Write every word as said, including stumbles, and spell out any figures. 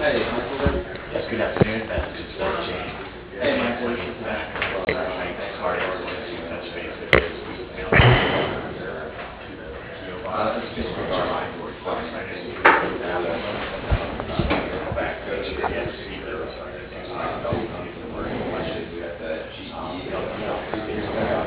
Yes, good afternoon. Uh, This is uh, James. James Lane back from Heights Gardens to touch base with this mail order to the P O Box for July forty-first. I just needed to have a go back to make sure you had received those. So I just use my phone to see if there were any questions that um, y'all y'all received so far.